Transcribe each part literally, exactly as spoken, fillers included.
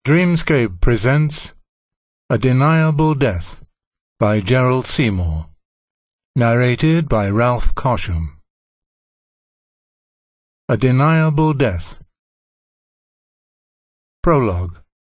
Dreamscape presents A Deniable Death by Gerald Seymour. Narrated by Ralph Cosham. A Deniable Death. Prologue.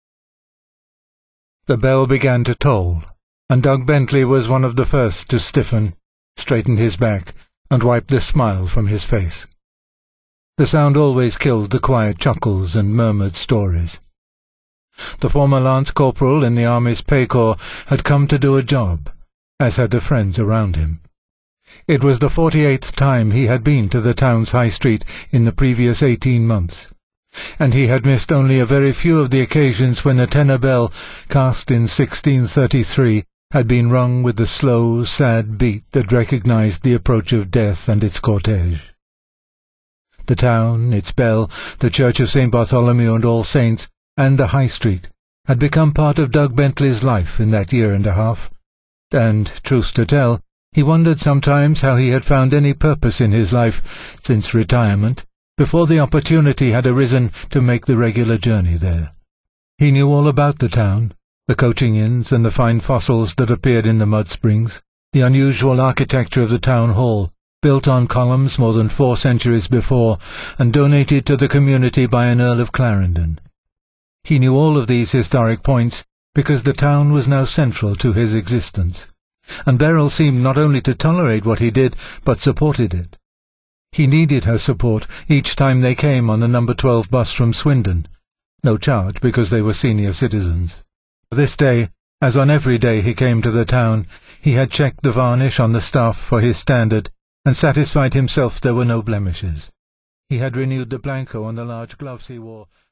The bell began to toll, and Doug Bentley was one of the first to stiffen, straighten his back, and wipe the smile from his face. The sound always killed the quiet chuckles and murmured stories. The former lance corporal in the Army's Pay Corps had come to do a job, as had the friends around him. It was the forty-eighth time he had been to the town's high street in the previous eighteen months, and he had missed only a very few of the occasions when the tenor bell, cast in sixteen thirty-three, had been rung with the slow, sad beat that recognized the approach of death and its cortege. The town, its bell, the church of Saint Bartholomew and All Saints, and the High Street had become part of Doug Bentley's life in that year and a half, and, truth to tell, he wondered sometimes how he had found any purpose in his life since retirement, before the opportunity had arisen to make the regular journey there. He knew all about the town, the coaching inns and the fine fossils that appeared in the mud springs, the unusual architecture of the town hall, built on columns more than four centuries before, and donated to the community by an Earl of Clarendon. He knew all of these historic points because the town was now central to his existence, and Beryl seemed not only to tolerate what he did, but supported it. He needed her support each time they came on the number twelve bus from Swindon, no charge because they were senior citizens. This day, as on every day he came to the town, he had checked the varnish on the staff for his standard, and satisfied himself there were no blemishes. He had renewed the blanco on the large gloves he wore,